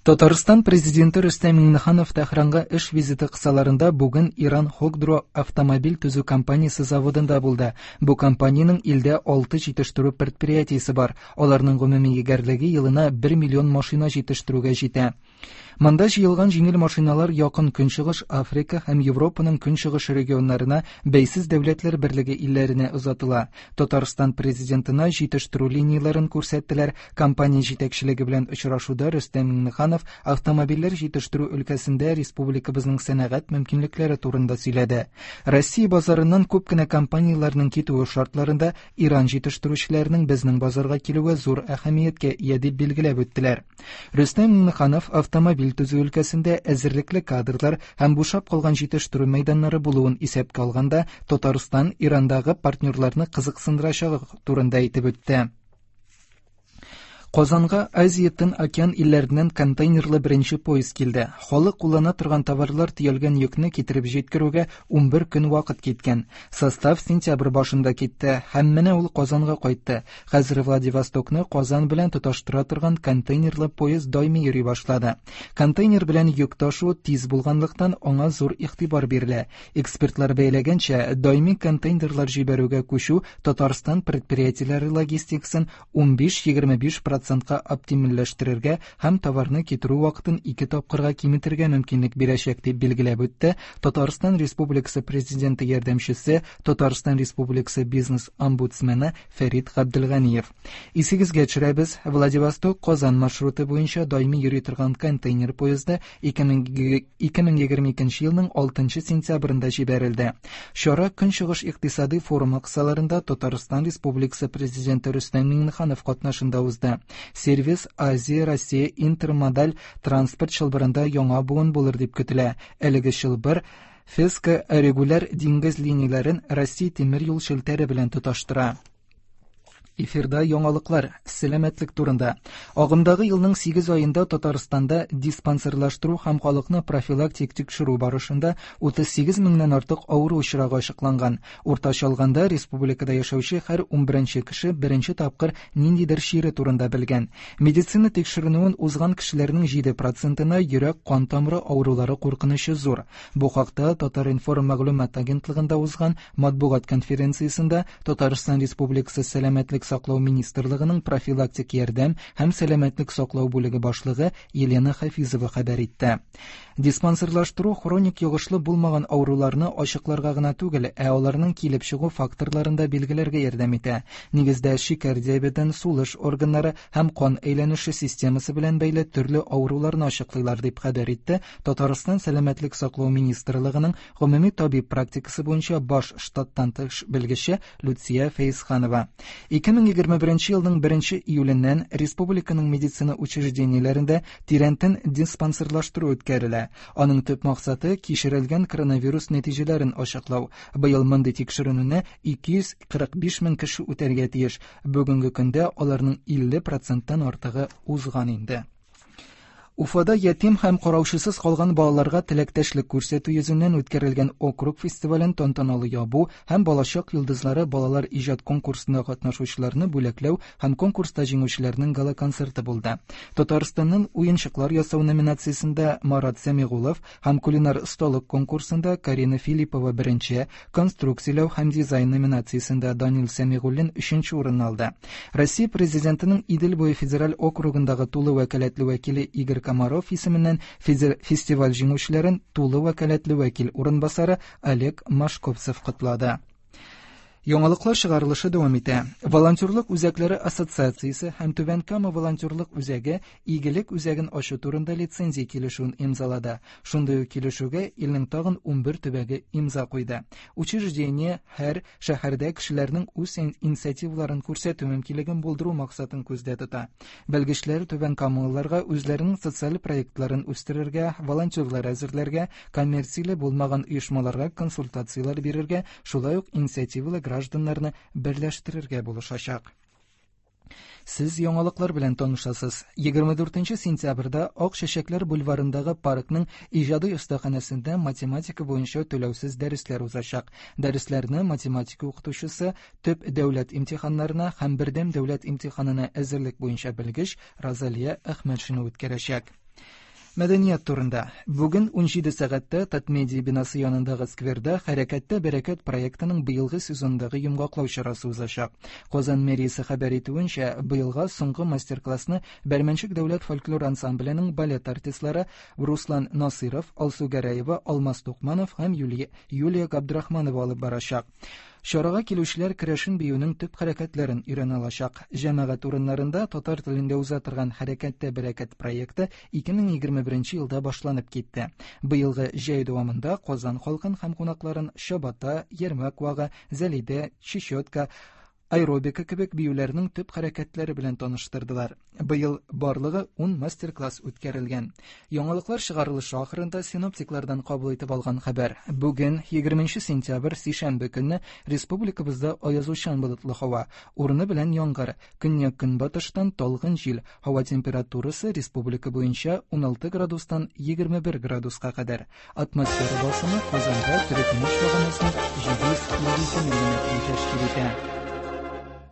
Татарстан президенты Рөстәм Миңнеханов Тәһранга эш визиты кысаларында бүген Иран Хогдро автомобиль төзү компаниясе заводында булды. Бу компаниянең илдә 6 җитештерү предприятиесе бар. Аларның гомуми егәрлеге елына 1 миллион машина җитештерүгә җитә. Монда җыелган җиңел машиналар якын Көнчыгыш Африка һәм Европаның Көнчыгыш регионнарына, бәйсез дәүләтләр берлеге илләренә озатыла. Татарстан президентына җитештерү линияләрен күрсәттеләр. Компания җитәкчелеге белән очрашуда Рөстәм Миңнеханов автомобильләр җитештерү өлкәсендә республикабызның сәнәгать мөмкинлекләре турында сөйләде. Россия базарыннан күп кенә компанияләрнең китүе шартларында Иран җитештерүчеләренең безнең базарга килүе зур әһәмияткә ия дип билгеләп үттеләр. Рөстәм Миңнеханов автомобиль төзү өлкәсендә әзерлекле кадрлар һәм бушап калган җитештерү мәйданнары булуын исәпкә алганда, Татарстан Ирандагы партнерларны кызыксындырачагы турында әйтеп үтте. Казанга Азия-Тын океан илләреннән контейнерлы беренче поезд килде. Халык куллана торган товарлар төялгән йөкне китереп җиткерүгә 11 көн вакыт киткән. Состав сентябрь башында китте һәм менә ул Казанга кайтты. Хәзер Владивостокны Казан белән тоташтыра торган контейнерлы поезд даими йөри башлады. Контейнер белән йөк ташу тиз булганлыктан аңа зур игътибар бирелә. Экспертлар бәяләгәнчә, даими контейнерлар җибәрүгә күчү Татарстан предприятиеләре логистикасын 15-25% оптимальләштерергә һәм товарны китерү вакытын 2 тапкырга киметергә мөмкинлек бирәчәк дип билгеләп үтте Татарстан Республикасы президенты ярдәмчесе, Татарстан Республикасы бизнес-омбудсмены Фәрит Габделганиев. Исегезгә төшерәбез, Владивосток-Казан маршруты буенча даими йөри торган контейнер поезды 2022 елның 6 сентябрендә җибәрелде. Чара Көнчыгыш икътисади форумы кысаларында Татарстан Республикасы президенты Рөстәм Миңнеханов катнашында узды. Сервис Азия-Россия интермодаль транспорт чылбырында яңа буын булыр дип көтелә. Әлеге чылбыр Феска регуляр диңгез линияләрен Россия тимер юл челтәре белән тоташтыра. Эфирда яңалыклар, сәламәтлек турында. Агымдагы елның 8 аенда Татарстанда диспансерлаштыру һәм халыкны профилактик тикшерү барышында 38 меңнән артык авыру очрагы ачыкланган. Уртача алганда республикада яшәүче һәр 11 кеше беренче тапкыр ниндидер чире турында белгән. Медицина тикшеренүен узган кешеләрнең 7%-на йөрәк-кан тамыры авырулары куркынычы зур. Бу хакта Татар-информ мәгълүмат агентлыгында узган матбугат конференциясендә Татарстан Республикасы сәламәтлек саклау министрлыгының профилактик ярдәм һәм сәламәтлек саклау бүлеге башлыгы Елена Хафизова хәбәр итте. Диспансерлаштыру хроник йогышлы булмаган авыруларны ачыкларга гына түгел, аларның килеп чыгу факторларында билгеләргә ярдәм итә. Нигездә шикәр диабетын, сулыш органнары һәм кан әйләнеше системасы белән бәйле төрле авыруларны ачыклыйлар дип хәбәр итте Татарстан сәламәтлек саклау министрлыгының гомуми табиб практикасы буенча баш штаттан тыш белгече Люция Фәйзханова. 2021 елның 1 июленнән республиканың медицина учреждениеләрендә тирәнтен диспансерлаштыру үткәрелә. Аның төп максаты кичерелгән коронавирус нәтиҗәләрен ачыклау. Быел мондый тикшеренүне 245 мең кеше үтәргә тиеш. Бүгенге көндә аларның 50%-тан артыгы узган инде. Уфада ятим һәм караучысыз калган балаларга теләктәшлек күрсәтү йөзеннән үткәрелгән округ фестивален тантаналы ябу һәм балачак йолдызлары балалар иҗат конкурсында катнашучыларны бүләкләү һәм конкурста җиңүчеләрнең гала концерты булды. Татарстанның уенчыклар ясау номинациясендә Марат Сәмигулов һәм кулинар осталык конкурсында Карина Филиппова беренче, конструкцияләү һәм дизайн номинациясендә Данил Сәмигуллин 3нче урынны алды. Россия президентының Идел буе федераль округындагы тулы вәкаләтле вәкиле Игорь Комаров исеменнән фестиваль җиңүчеләрен тулы вәкаләтле вәкил урынбасары Олег Машковцев котлады. Яңалыклар чыгарылышы дәвам итә. Волонтерлык үзәкләре ассоциациясе һәм Түбән Кама волонтерлык үзәге игелек үзәген ачу турында лицензия килешүен имзалады. Шундый ук килешүгә илнең тагын 11 төбәге имза куйды. Учреждение һәр шәһәрдә кешеләрнең үз инициативаларын күрсәтү мөмкинлеген булдыру максатын күздә тота. Белгечләр Түбән Камалыларга үзләренең социаль проектларын үстерергә, волонтерлар әзерләргә, коммерцияле булмаган оешмаларга консультациялар бирергә, шулай ук инициативалы гражданнарны берләштерергә булышачак. Сез яңалыклар белән танышасыз. 24 сентябрьдә Ак чәчәкләр бульварындагы паркның иҗади остаханәсендә математика буенча түләүсез дәресләр узачак. Дәресләрне математика укытучысы төп дәүләт имтиханнарына һәм бердәм дәүләт имтиханына әзерлек буенча белгеч Розалия Әхмәтшина үткәрәчәк. Мәдәният турында. Бүген 17 сәгатьтә Татмедиа бинасы янындагы скверда Хәрәкәттә бәрәкәт проектының быелгы сезондагы йомгаклау чарасы узачак. Казан мэриясе хәбәр итүенчә, быелга соңгы мастер-классны Бәрмәнчек дәүләт фольклор ансамбленең балет артистлары Руслан Насиров, Алсу Гәрәева, Алмаз Тукманов һәм Юлия Габдрахманова алып барачак. Чарага килүчеләр керәшен биюнең төп хәрәкәтләрен өйрәнә алачак. Җәмәгать урыннарында татар телендә уза торган Хәрәкәттә бәрәкәт проекты 2021 елда башланып китте. Быелгы җәй дәвамында Казан халкын һәм кунакларын Чабата, Ярмәк вагы, Зәлидә, Чечетка, аэробика кебек биюләрнең төп хәрәкәтләре белән таныштырдылар. Быел барлыгы 10 мастер-класс үткәрелгән. Яңалыклар чыгарылышы ахырында синоптиклардан кабул итеп алган хәбәр. Бүген 20 сентябрь сишәмбе көнне республикабызда аязучан болытлы һава, урыны белән яңгыр, көньяк-көнбатыштан талгын җил. Һава температурасы республика буенча 16 градустан 21 градуска кадәр. Атмосфера басымы Казанда 43,7 мм тәшкил итә.